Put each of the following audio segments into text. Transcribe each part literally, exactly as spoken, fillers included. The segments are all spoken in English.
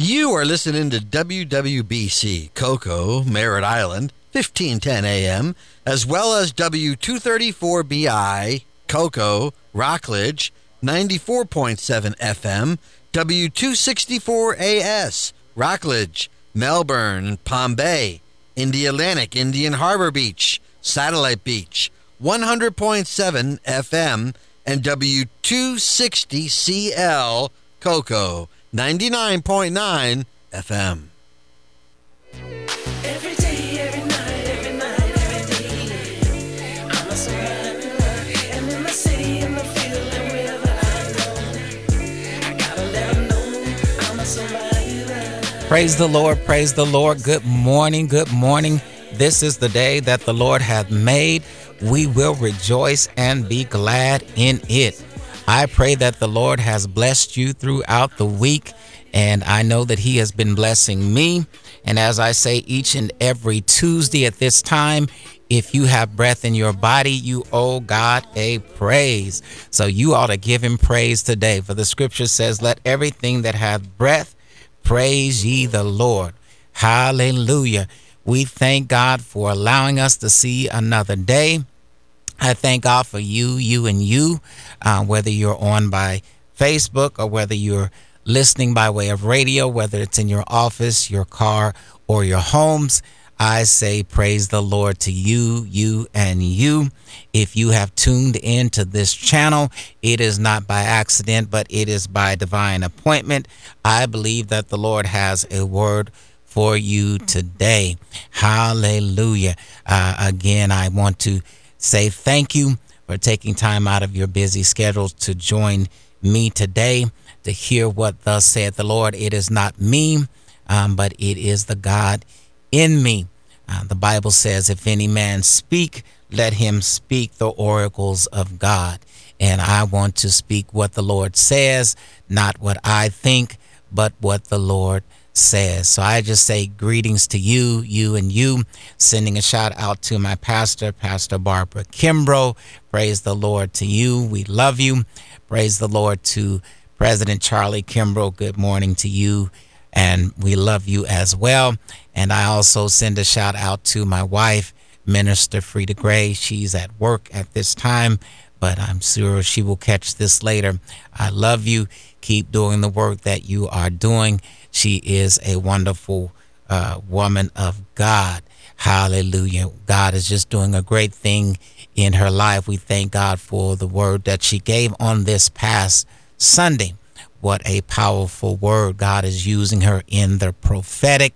You are listening to W W B C, Cocoa, Merritt Island, fifteen ten A M, as well as W two thirty-four B I, Cocoa, Rockledge, ninety-four point seven F M, W two sixty-four A S, Rockledge, Melbourne, Palm Bay, Indialantic, Indian Harbor Beach, Satellite Beach, one hundred point seven F M, and W two sixty C L, Cocoa, ninety-nine point nine F M. Every day, every night, every night, every day. I'm a survivor, and in the city, in the field, and wherever I go, I gotta let 'em know I'm a survivor. Praise the Lord, praise the Lord. Good morning, good morning. This is the day that the Lord hath made. We will rejoice and be glad in it. I pray that the Lord has blessed you throughout the week, and I know that he has been blessing me. And as I say each and every Tuesday at this time, if you have breath in your body, you owe God a praise. So you ought to give him praise today. For the scripture says, let everything that hath breath praise ye the Lord. Hallelujah. We thank God for allowing us to see another day. I thank God for you, you, and you, uh, whether you're on by Facebook or whether you're listening by way of radio, whether it's in your office, your car, or your homes. I say praise the Lord to you, you, and you. If you have tuned into this channel, it is not by accident, but it is by divine appointment. I believe that the Lord has a word for you today. Hallelujah. Uh, again, I want to say thank you for taking time out of your busy schedules to join me today to hear what thus saith the Lord. It is not me, um, but it is the God in me. Uh, the Bible says, if any man speak, let him speak the oracles of God. And I want to speak what the Lord says, not what I think, but what the Lord says. So I just say greetings to you, you and you, sending a shout out to my pastor, Pastor Barbara Kimbrough. Praise the Lord to you. We love you. Praise the Lord to President Charlie Kimbrough. Good morning to you. And we love you as well. And I also send a shout out to my wife, Minister Frida Gray. She's at work at this time, but I'm sure she will catch this later. I love you. Keep doing the work that you are doing. She is a wonderful uh, woman of God. Hallelujah. God is just doing a great thing in her life. We thank God for the word that she gave on this past Sunday. What a powerful word. God is using her in the prophetic.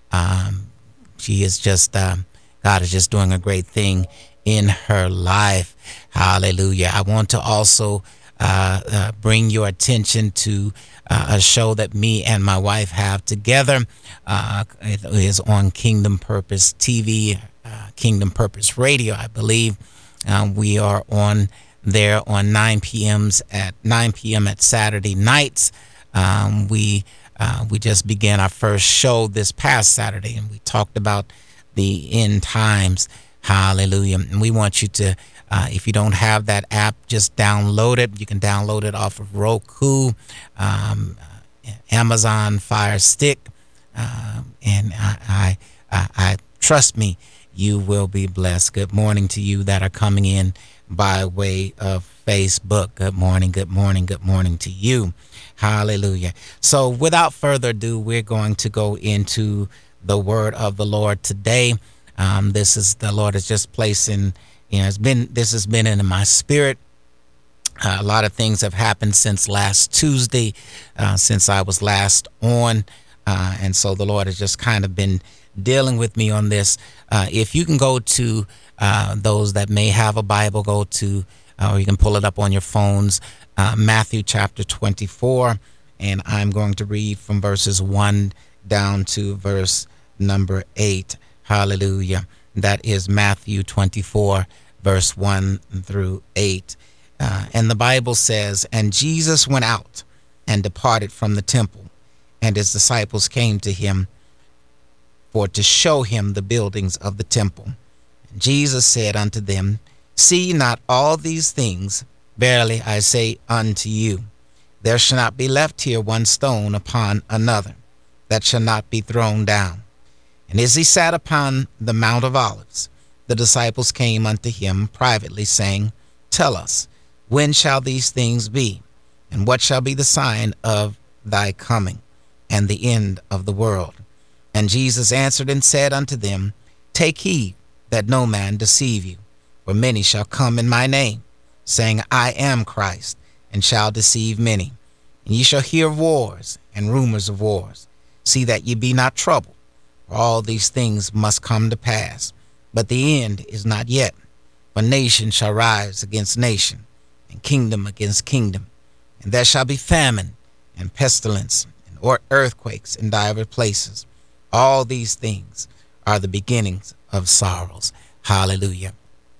Um, she is just, um, God is just doing a great thing in her life. Hallelujah. I want to also uh, uh, bring your attention to uh, a show that me and my wife have together. Uh, it is on Kingdom Purpose T V, uh, Kingdom Purpose Radio, I believe. Um, we are on there on nine p.m. at nine p.m. at Saturday nights. Um, we uh, we just began our first show this past Saturday, and we talked about the end times. Hallelujah. And we want you to, uh, if you don't have that app, just download it. You can download it off of Roku, um, Amazon Fire Stick. Um, and I, I, I, I trust me, you will be blessed. Good morning to you that are coming in by way of Facebook. Good morning, good morning, good morning to you. Hallelujah. So without further ado, we're going to go into the word of the Lord today. Um, this is the Lord has just placed in, you know, it's been, this has been in my spirit. Uh, a lot of things have happened since last Tuesday, uh, since I was last on. Uh, and so the Lord has just kind of been dealing with me on this. Uh, if you can go to uh, those that may have a Bible, go to, uh, or you can pull it up on your phones, uh, Matthew chapter twenty-four. And I'm going to read from verses one down to verse number eight. Hallelujah. That is Matthew twenty-four, verse one through eight. Uh, and the Bible says, and Jesus went out and departed from the temple, and his disciples came to him for to show him the buildings of the temple. And Jesus said unto them, see ye not all these things? Verily I say unto you, there shall not be left here one stone upon another, that shall not be thrown down. And as he sat upon the Mount of Olives, the disciples came unto him privately, saying, Tell us, when shall these things be? And what shall be the sign of thy coming and the end of the world? And Jesus answered and said unto them, Take heed that no man deceive you, for many shall come in my name, saying, I am Christ, and shall deceive many. And ye shall hear of wars and rumors of wars. See that ye be not troubled, for all these things must come to pass, but the end is not yet. For nation shall rise against nation, and kingdom against kingdom. And there shall be famine and pestilence and or earthquakes in divers places. All these things are the beginnings of sorrows. Hallelujah.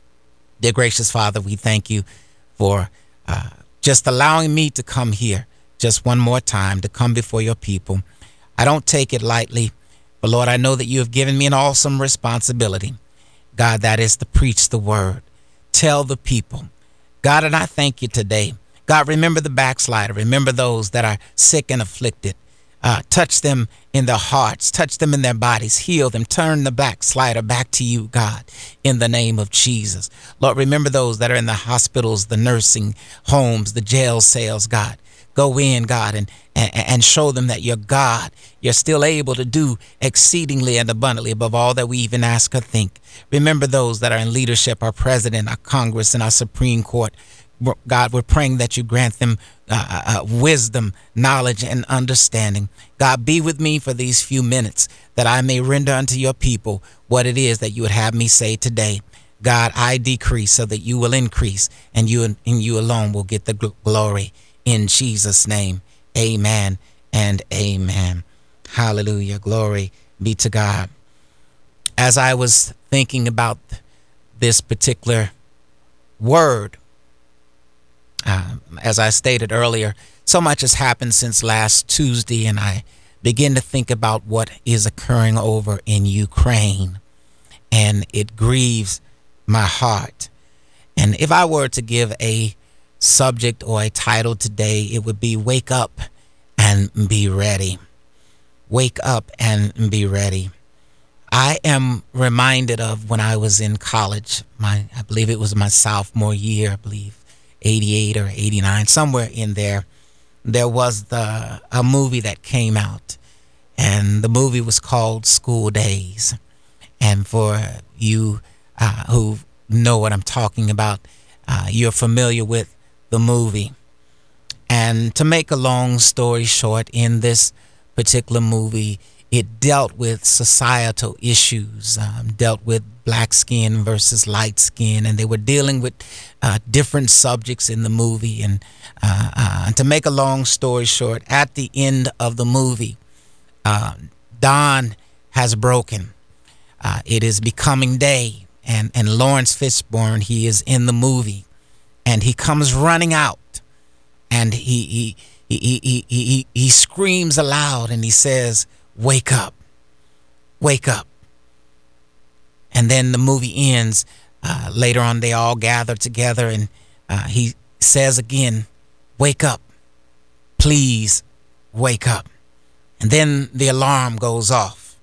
Dear gracious Father, we thank you for uh, just allowing me to come here just one more time, to come before your people. I don't take it lightly, but Lord, I know that you have given me an awesome responsibility. God, that is to preach the word, tell the people. God, and I thank you today. God, remember the backslider. Remember those that are sick and afflicted. Uh, touch them in their hearts, touch them in their bodies, heal them, turn the backslider back to you, God, in the name of Jesus. Lord, remember those that are in the hospitals, the nursing homes, the jail cells, God. Go in, God, and, and, and show them that you're God. You're still able to do exceedingly and abundantly above all that we even ask or think. Remember those that are in leadership, our president, our Congress, and our Supreme Court. God, we're praying that you grant them uh, uh, wisdom, knowledge, and understanding. God, be with me for these few minutes that I may render unto your people what it is that you would have me say today. God, I decrease so that you will increase, and you and you alone will get the gl- glory. In Jesus' name, amen and amen. Hallelujah. Glory be to God. As I was thinking about this particular word, Uh, as I stated earlier, so much has happened since last Tuesday, and I begin to think about what is occurring over in Ukraine, and it grieves my heart. And if I were to give a subject or a title today, it would be Wake Up and Be Ready. Wake up and be ready. I am reminded of when I was in college, my I believe it was my sophomore year, I believe. eighty-eight or eighty-nine, somewhere in there, there was the a movie that came out, and the movie was called School Days. And for you uh, who know what I'm talking about, uh, you're familiar with the movie. And to make a long story short, in this particular movie, it dealt with societal issues, um, dealt with black skin versus light skin, and they were dealing with uh, different subjects in the movie. And, uh, uh, and to make a long story short, at the end of the movie, uh, dawn has broken. Uh, it is becoming day, and, and Lawrence Fishburne, he is in the movie, and he comes running out, and he he he he he, he, he screams aloud, and he says, "Wake up, wake up." And then the movie ends. Uh, later on, they all gather together, and uh, he says again, "Wake up, please wake up." And then the alarm goes off.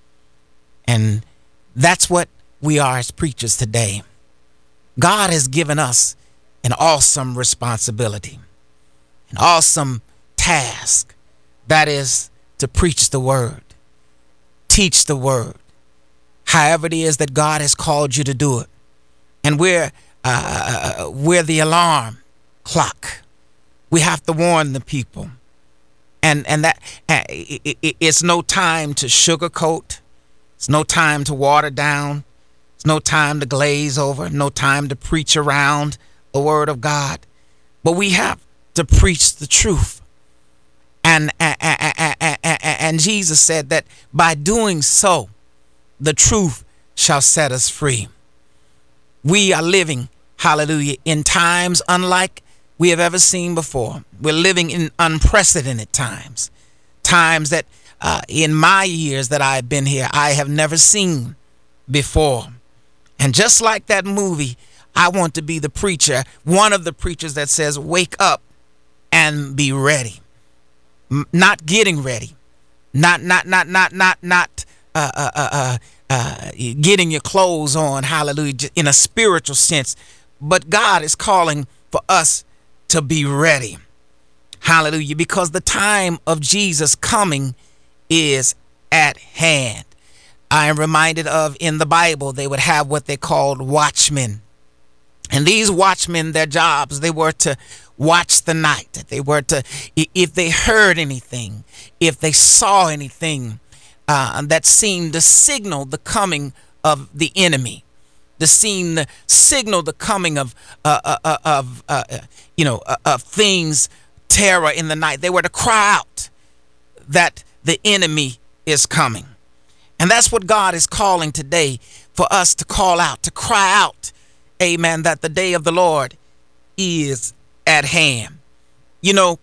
And that's what we are as preachers today. God has given us an awesome responsibility, an awesome task, that is to preach the word, teach the word, however it is that God has called you to do it. And we're uh, we're the alarm clock. We have to warn the people, and and that uh, it, it, it's no time to sugarcoat. It's no time to water down. It's no time to glaze over. No time to preach around the word of God. But we have to preach the truth. And and, and, and Jesus said that by doing so, the truth shall set us free. We are living, hallelujah, in times unlike we have ever seen before. We're living in unprecedented times, times that uh, in my years that I've been here, I have never seen before. And just like that movie, I want to be the preacher, one of the preachers that says, wake up and be ready. M- not getting ready, Not, not, not, not, not, not uh, uh, uh, uh, uh, getting your clothes on, hallelujah, j- in a spiritual sense. But God is calling for us to be ready, hallelujah, because the time of Jesus coming is at hand. I am reminded of in the Bible, they would have what they called watchmen. And these watchmen, their jobs, they were to watch the night. They were to, i- if they heard anything, if they saw anything uh, that seemed to signal the coming of the enemy, to seem to signal the coming of, uh, uh, uh, of uh, uh, you know, uh, of things, terror in the night, they were to cry out that the enemy is coming. And that's what God is calling today, for us to call out, to cry out, amen, that the day of the Lord is at hand. You know,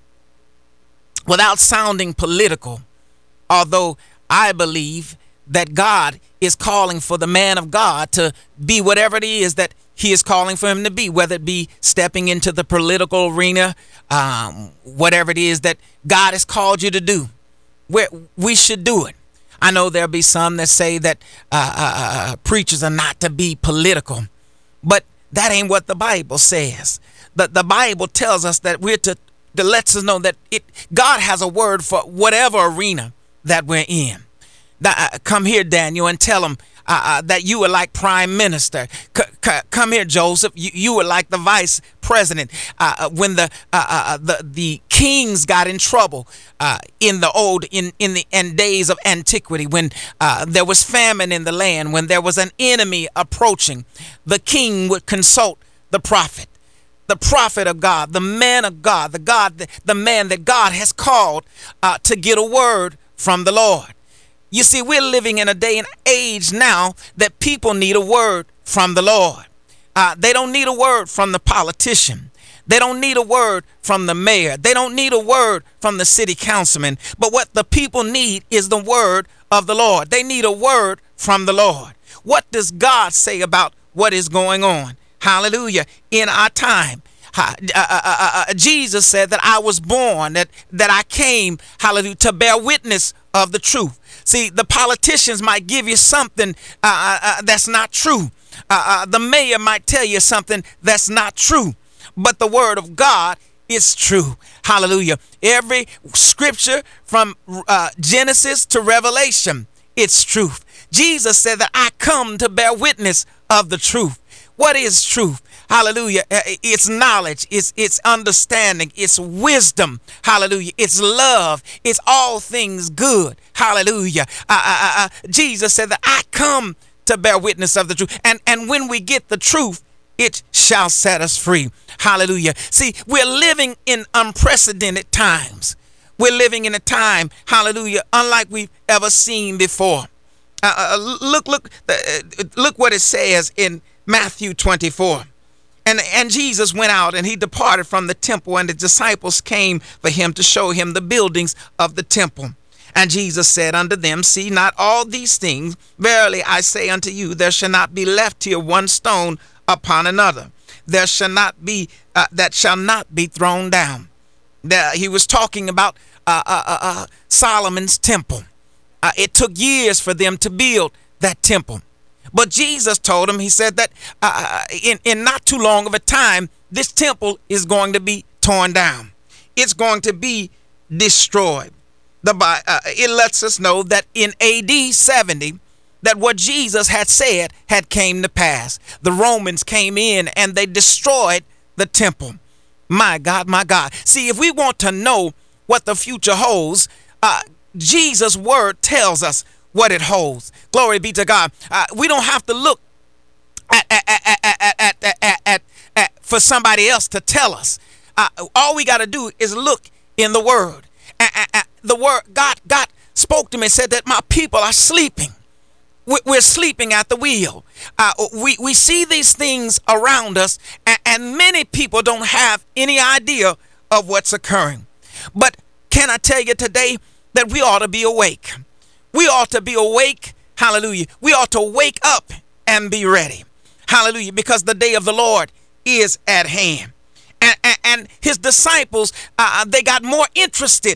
without sounding political, although I believe that God is calling for the man of God to be whatever it is that he is calling for him to be, whether it be stepping into the political arena, um, whatever it is that God has called you to do, where we should do it. I know there'll be some that say that uh, uh, uh, preachers are not to be political, but that ain't what the Bible says. The, the Bible tells us that we're to, to lets us know that it God has a word for whatever arena that we're in. Now, uh, come here, Daniel, and tell them uh, uh, that you were like prime minister. C- c- come here, Joseph. You, you were like the vice president. Uh, uh, when the uh, uh, the the kings got in trouble uh, in the old in in the in days of antiquity, when uh, there was famine in the land, when there was an enemy approaching, the king would consult the prophet. The prophet of God, the man of God, the God, the, the man that God has called uh, to get a word from the Lord. You see, we're living in a day and age now that people need a word from the Lord. Uh, they don't need a word from the politician. They don't need a word from the mayor. They don't need a word from the city councilman. But what the people need is the word of the Lord. They need a word from the Lord. What does God say about what is going on? Hallelujah. In our time. Uh, uh, uh, uh, Jesus said that I was born, that, that I came, hallelujah, to bear witness of the truth. See, the politicians might give you something uh, uh, that's not true. Uh, uh, the mayor might tell you something that's not true. But the word of God is true. Hallelujah. Every scripture from uh, Genesis to Revelation, it's truth. Jesus said that I come to bear witness of the truth. What is truth? Hallelujah. It's knowledge. It's it's understanding. It's wisdom. Hallelujah. It's love. It's all things good. Hallelujah. Uh, uh, uh, Jesus said that I come to bear witness of the truth. And, and when we get the truth, it shall set us free. Hallelujah. See, we're living in unprecedented times. We're living in a time, hallelujah, unlike we've ever seen before. Uh, uh, look, look, uh, look what it says in Matthew twenty-four. And, and Jesus went out and he departed from the temple, and the disciples came for him to show him the buildings of the temple. And Jesus said unto them, see not all these things? Verily I say unto you, there shall not be left here one stone upon another. There shall not be, uh, that shall not be thrown down. There, he was talking about uh, uh, uh, uh, Solomon's temple. Uh, it took years for them to build that temple. But Jesus told him, he said that uh, in, in not too long of a time, this temple is going to be torn down. It's going to be destroyed. The, uh, it lets us know that in A D seventy, that what Jesus had said had came to pass. The Romans came in and they destroyed the temple. My God, my God. See, if we want to know what the future holds, uh, Jesus' word tells us what it holds. Glory be to God. Uh, we don't have to look at, at, at, at, at, at, at, at for somebody else to tell us. Uh, all we got to do is look in the word. Uh, uh, uh, the word, God, God spoke to me and said that my people are sleeping. We're sleeping at the wheel. Uh, we, we see these things around us, and, and many people don't have any idea of what's occurring. But can I tell you today that we ought to be awake? We ought to be awake. Hallelujah. We ought to wake up and be ready. Hallelujah. Because the day of the Lord is at hand. And, and, and his disciples, uh, they got more interested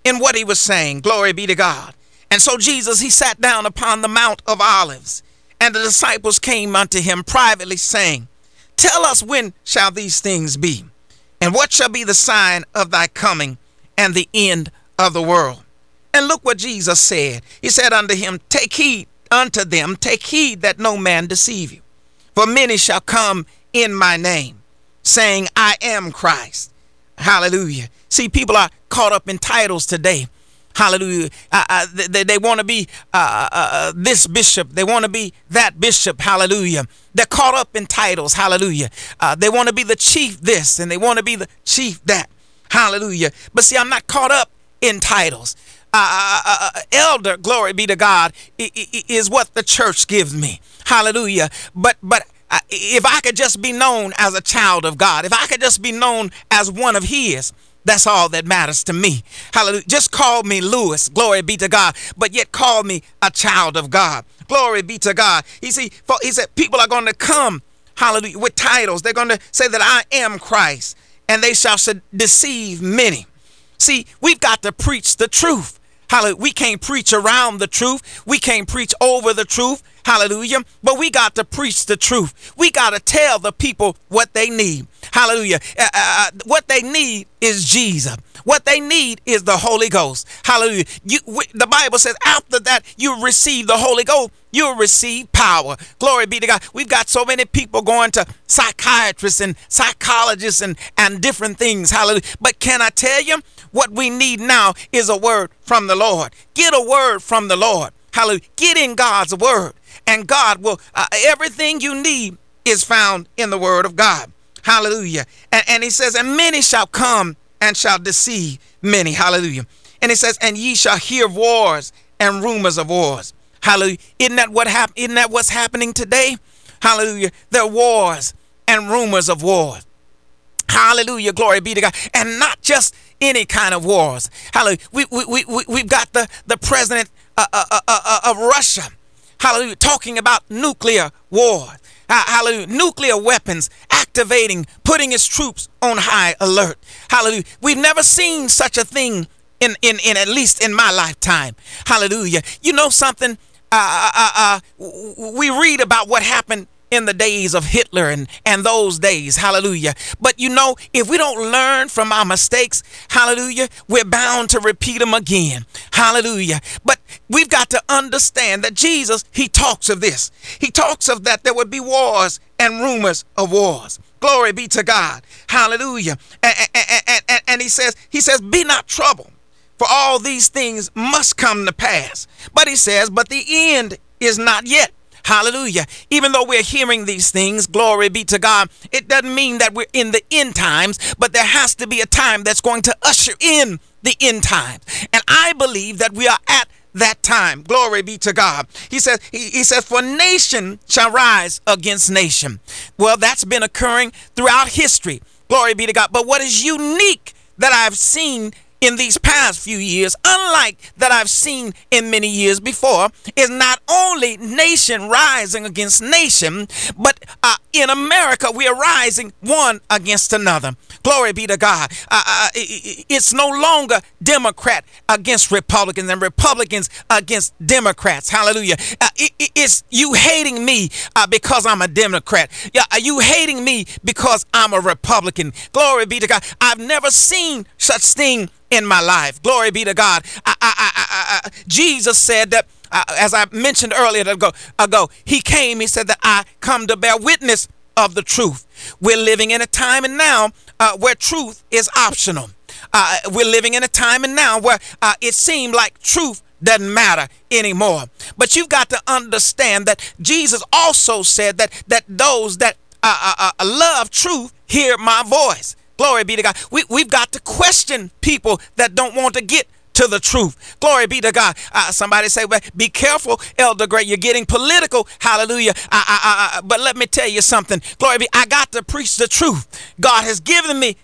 in what he was saying. Glory be to God. And so Jesus, he sat down upon the Mount of Olives, and the disciples came unto him privately, saying, Tell us, when shall these things be? And what shall be the sign of thy coming and the end of the world? And look what Jesus said. He said unto him, Take heed unto them, take heed that no man deceive you. For many shall come in my name, saying, I am Christ. Hallelujah. See, people are caught up in titles today. Hallelujah. Uh, uh, they they want to be uh, uh, uh, this bishop. They want to be that bishop. Hallelujah. They're caught up in titles. Hallelujah. Uh, they want to be the chief this and they want to be the chief that. Hallelujah. But see, I'm not caught up in titles. Uh, uh, uh, elder, glory be to God, is what the church gives me. Hallelujah. But but uh, if I could just be known as a child of God, if I could just be known as one of his, that's all that matters to me. Hallelujah. Just call me Lewis. Glory be to God. But yet call me a child of God. Glory be to God. He, see, for, he said people are going to come, hallelujah, with titles. They're going to say that I am Christ, and they shall deceive many. See, we've got to preach the truth. Hallelujah. We can't preach around the truth. We can't preach over the truth. Hallelujah. But we got to preach the truth. We got to tell the people what they need. Hallelujah. Uh, uh, what they need is Jesus. What they need is the Holy Ghost. Hallelujah. You, we, the Bible says after that you receive the Holy Ghost, you'll receive power. Glory be to God. We've got so many people going to psychiatrists and psychologists and, and different things. Hallelujah. But can I tell you, what we need now is a word from the Lord. Get a word from the Lord. Hallelujah. Get in God's word, and God will, uh, everything you need is found in the word of God. Hallelujah. And, and he says, and many shall come and shall deceive many. Hallelujah. And he says, and ye shall hear wars and rumors of wars. Hallelujah. Isn't that what hap- Isn't that what's happening today? Hallelujah. There are wars and rumors of wars. Hallelujah. Glory be to God. And not just any kind of wars. Hallelujah. We, we, we, we, we've got the, the president uh, uh, uh, uh, of Russia. Hallelujah. Talking about nuclear war. Hallelujah. Nuclear weapons activating, putting its troops on high alert. Hallelujah. We've never seen such a thing in, in, in at least in my lifetime. Hallelujah. You know something? Uh, uh, uh, we read about what happened in the days of Hitler and, and those days. Hallelujah. But you know, if we don't learn from our mistakes, hallelujah, we're bound to repeat them again. Hallelujah. But we've got to understand that Jesus, he talks of this. He talks of that there would be wars and rumors of wars. Glory be to God. Hallelujah. And, and, and, and, and he says, he says, be not troubled, for all these things must come to pass. But he says, but the end is not yet. Hallelujah. Even though we're hearing these things, glory be to God, it doesn't mean that we're in the end times, but there has to be a time that's going to usher in the end times. And I believe that we are at that time. Glory be to God. He says, he, he says, for nation shall rise against nation. Well, that's been occurring throughout history. Glory be to God. But what is unique that I've seen in these past few years, unlike that I've seen in many years before, is not only nation rising against nation, but uh, in America, we are rising one against another. Glory be to God. Uh, uh, it's no longer Democrat against Republicans and Republicans against Democrats. Hallelujah. Uh, it, it's you hating me uh, because I'm a Democrat. Yeah, you hating me because I'm a Republican. Glory be to God. I've never seen such thing in my life. Glory be to God. I, I, I, I, Jesus said that, uh, as I mentioned earlier ago, ago, he came, he said that I come to bear witness of the truth. We're living in a time and now uh, where truth is optional. Uh, we're living in a time and now where uh, it seemed like truth doesn't matter anymore. But you've got to understand that Jesus also said that, that those that uh, uh, uh, love truth hear my voice. Glory be to God. We, we've got to question people that don't want to get to the truth. Glory be to God. Uh, somebody say, well, be careful, Elder Gray. You're getting political. Hallelujah. I, I, I, but let me tell you something. Glory be. I got to preach the truth. God has given me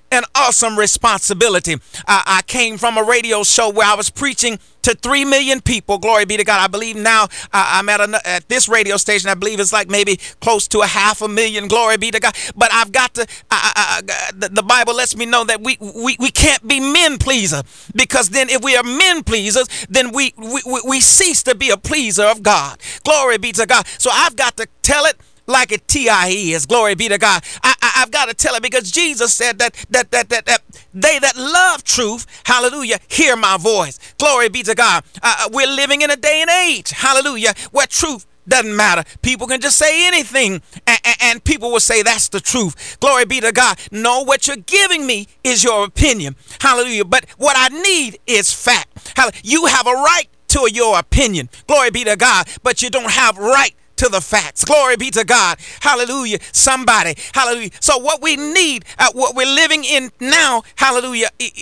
an awesome responsibility. I, I came from a radio show where I was preaching to three million people. Glory be to God. I believe now uh, I'm at, a, at this radio station. I believe it's like maybe close to a half a million. Glory be to God. But I've got to, uh, uh, the, the Bible lets me know that we, we, we can't be men pleaser, because then if we are men pleasers, then we, we, we cease to be a pleaser of God. Glory be to God. So I've got to tell it like a T I is. Glory be to God. I, I, I've got to tell it because Jesus said that, that, that, that, that they that love truth, hallelujah, hear my voice. Glory be to God. Uh, we're living in a day and age, hallelujah, where truth doesn't matter. People can just say anything and, and, and people will say that's the truth. Glory be to God. No, what you're giving me is your opinion. Hallelujah. But what I need is fact. Hallelujah. You have a right to your opinion. Glory be to God. But you don't have right to the facts. Glory be to God. Hallelujah. Somebody. Hallelujah. So what we need, uh, what we're living in now, hallelujah,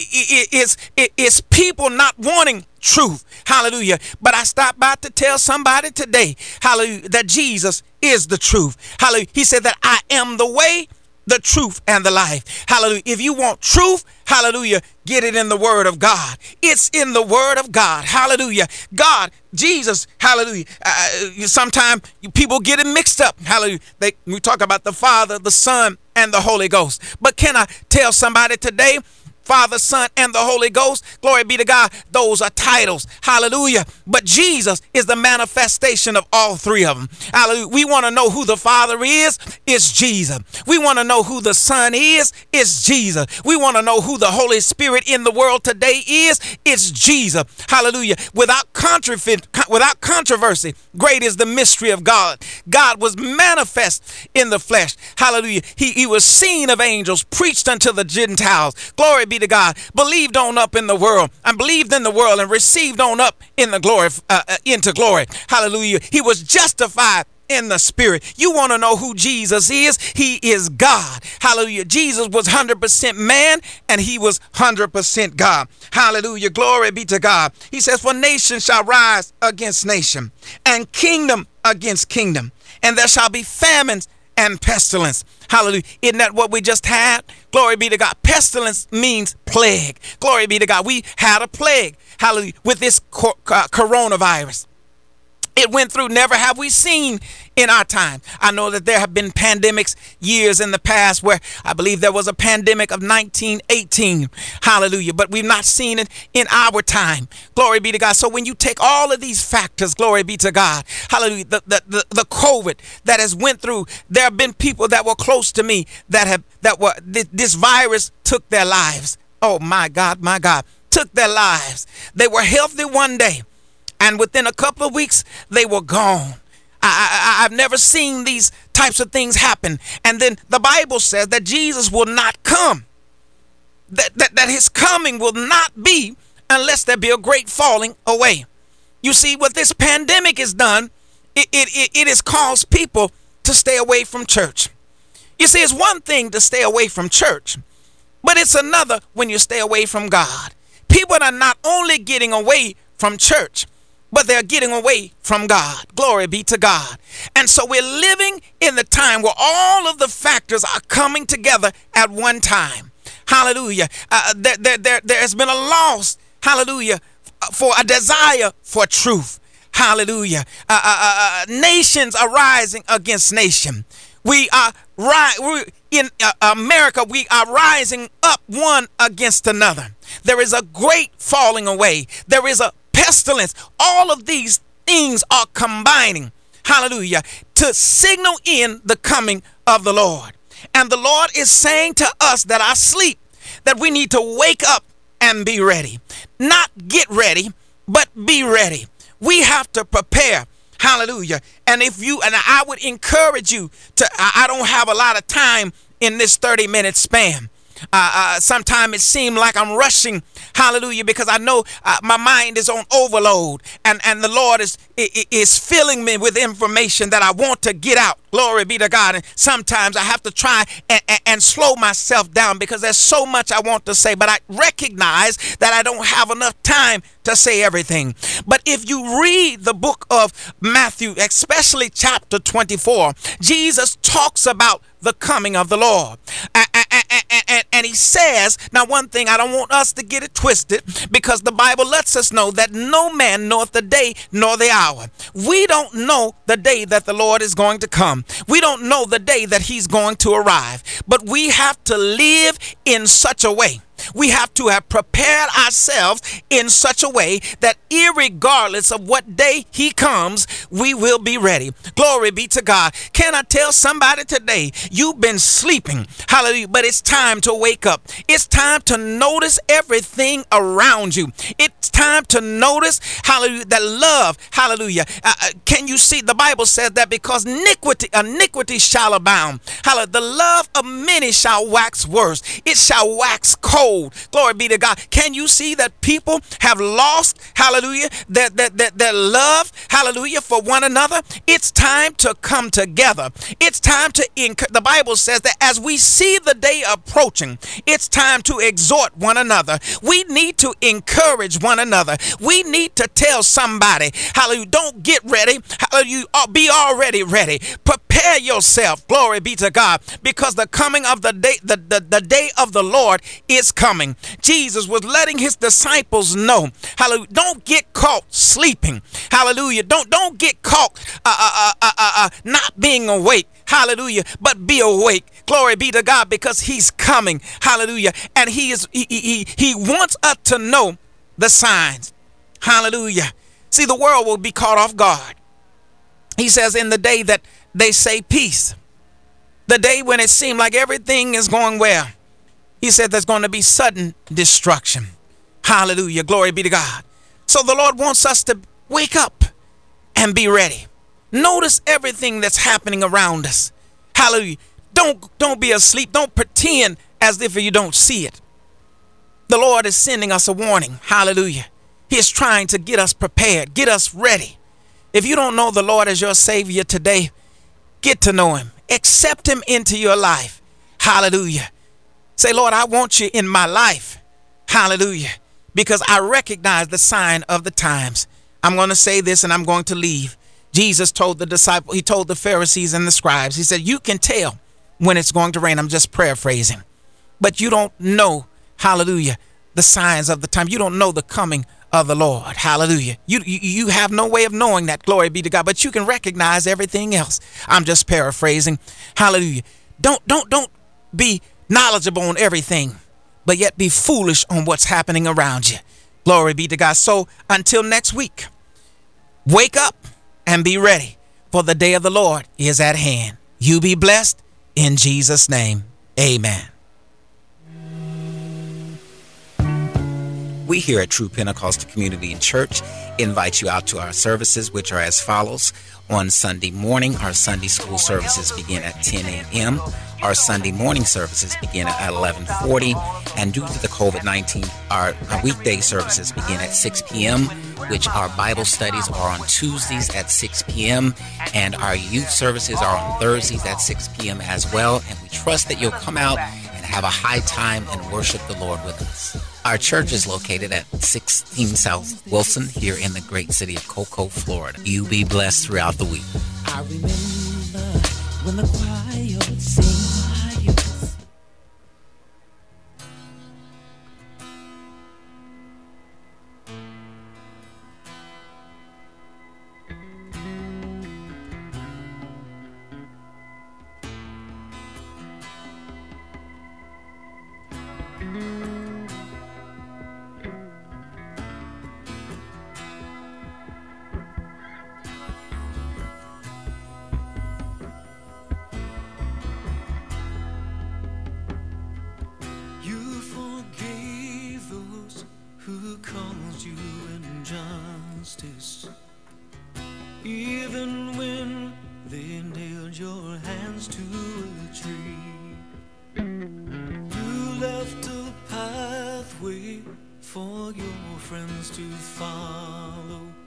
is, is, is people not wanting truth. Hallelujah. But I stopped by to tell somebody today, hallelujah, that Jesus is the truth. Hallelujah. He said that I am the way, the truth, and the life. Hallelujah. If you want truth, hallelujah, get it in the word of God. It's in the word of God. Hallelujah. God, Jesus, hallelujah. Uh, sometimes people get it mixed up. Hallelujah. They, we talk about the Father, the Son, and the Holy Ghost. But can I tell somebody today, Father, Son, and the Holy Ghost, glory be to God, those are titles. Hallelujah. But Jesus is the manifestation of all three of them. Hallelujah. We want to know who the Father is. It's Jesus. We want to know who the Son is. It's Jesus. We want to know who the Holy Spirit in the world today is. It's Jesus. Hallelujah. Without controversy, without controversy, great is the mystery of God. God was manifest in the flesh. Hallelujah. He, he was seen of angels, preached unto the Gentiles. Glory be to God. Believed on up in the world, and believed in the world, and received on up in the glory, uh, uh, into glory. Hallelujah. He was justified in the spirit. You want to know who Jesus is? He is God. Hallelujah. Jesus was one hundred percent man and he was one hundred percent God. Hallelujah. Glory be to God. He says, for nation shall rise against nation, and kingdom against kingdom, and there shall be famines and pestilence. Hallelujah. Isn't that what we just had? Glory be to God. Pestilence means plague. Glory be to God. We had a plague. Hallelujah. With this co- uh, coronavirus. It went through. Never have we seen in our time. I know that there have been pandemics years in the past where I believe there was a pandemic of nineteen eighteen. Hallelujah. But we've not seen it in our time. Glory be to God. So when you take all of these factors, glory be to God. Hallelujah. The, the, the, the COVID that has went through, there have been people that were close to me that have, that were, th- this virus took their lives. Oh my God, my God, took their lives. They were healthy one day, and within a couple of weeks, they were gone. I, I, I've never seen these types of things happen. And then the Bible says that Jesus will not come, that, that, that his coming will not be unless there be a great falling away. You see, what this pandemic has done, it, it, it, it has caused people to stay away from church. You see, it's one thing to stay away from church, but it's another when you stay away from God. People are not only getting away from church, but they're getting away from God. Glory be to God. And so we're living in the time where all of the factors are coming together at one time. Hallelujah. Uh, there, there, there, there has been a loss, hallelujah, for a desire for truth. Hallelujah. Uh, uh, uh, nations are rising against nation. We are ri- in uh, America, we are rising up one against another. There is a great falling away. There is a pestilence. All of these things are combining, hallelujah, to signal in the coming of the Lord. And the Lord is saying to us that our sleep, that we need to wake up and be ready. Not get ready, but be ready. We have to prepare. Hallelujah. And if you, and I would encourage you to, I don't have a lot of time in this thirty minute span. Uh, uh, sometimes it seems like I'm rushing, hallelujah, because I know uh, my mind is on overload, and, and the Lord is, is filling me with information that I want to get out. Glory be to God. And sometimes I have to try and, and, and slow myself down because there's so much I want to say, but I recognize that I don't have enough time to say everything. But if you read the book of Matthew, especially chapter twenty-four, Jesus talks about the coming of the Lord. And, And, and, and he says, now one thing, I don't want us to get it twisted, because the Bible lets us know that no man knoweth the day nor the hour. We don't know the day that the Lord is going to come. We don't know the day that he's going to arrive. But we have to live in such a way. We have to have prepared ourselves in such a way that irregardless of what day he comes, we will be ready. Glory be to God. Can I tell somebody today, you've been sleeping, hallelujah, but it's time to wake up. It's time to notice everything around you. It's time to notice, hallelujah, that love, hallelujah. Uh, uh, can you see? The Bible says that because iniquity, iniquity shall abound, hallelujah, the love of many shall wax worse. It shall wax cold. Glory be to God. Can you see that people have lost, hallelujah, their, their, their, their love, hallelujah, for one another? It's time to come together. It's time to, enc- the Bible says that as we see the day approaching, it's time to exhort one another. We need to encourage one another. We need to tell somebody, hallelujah, don't get ready, hallelujah, be already ready. Prepare yourself, glory be to God, because the coming of the day, the, the, the day of the Lord is coming. Jesus was letting his disciples know, hallelujah, don't get caught sleeping, hallelujah, don't don't get caught uh, uh, uh, uh, uh, not being awake, hallelujah, but be awake. Glory be to God, because he's coming, hallelujah, and he is he, he, he wants us to know the signs, hallelujah. See, the world will be caught off guard. He says, in the day that they say peace, the day when it seemed like everything is going well, he said there's going to be sudden destruction. Hallelujah. Glory be to God. So the Lord wants us to wake up and be ready. Notice everything that's happening around us. Hallelujah. Don't, don't be asleep. Don't pretend as if you don't see it. The Lord is sending us a warning. Hallelujah. He is trying to get us prepared, get us ready. If you don't know the Lord as your Savior today, get to know him. Accept him into your life. Hallelujah. Say, Lord, I want you in my life. Hallelujah. Because I recognize the sign of the times. I'm going to say this and I'm going to leave. Jesus told the disciples, he told the Pharisees and the scribes, he said, you can tell when it's going to rain. I'm just paraphrasing. But you don't know, hallelujah, the signs of the time. You don't know the coming of the Lord. Hallelujah. You, you you have no way of knowing that. Glory be to God. But you can recognize everything else. I'm just paraphrasing. Hallelujah. Don't don't don't be knowledgeable on everything, but yet be foolish on what's happening around you. Glory be to God. So until next week, wake up and be ready, for the day of the Lord is at hand. You be blessed in Jesus' name. Amen. We here at True Pentecostal Community and Church invite you out to our services, which are as follows. On Sunday morning, our Sunday school services begin at ten a.m. Our Sunday morning services begin at eleven forty. And due to the covid nineteen, our, our weekday services begin at six p.m., which our Bible studies are on Tuesdays at six p.m. And our youth services are on Thursdays at six p.m. as well. And we trust that you'll come out and have a high time and worship the Lord with us. Our church is located at sixteen South Wilson here in the great city of Cocoa, Florida. You be blessed throughout the week. I remember when the choir would sing. Even when they nailed your hands to a tree, you left a pathway for your friends to follow.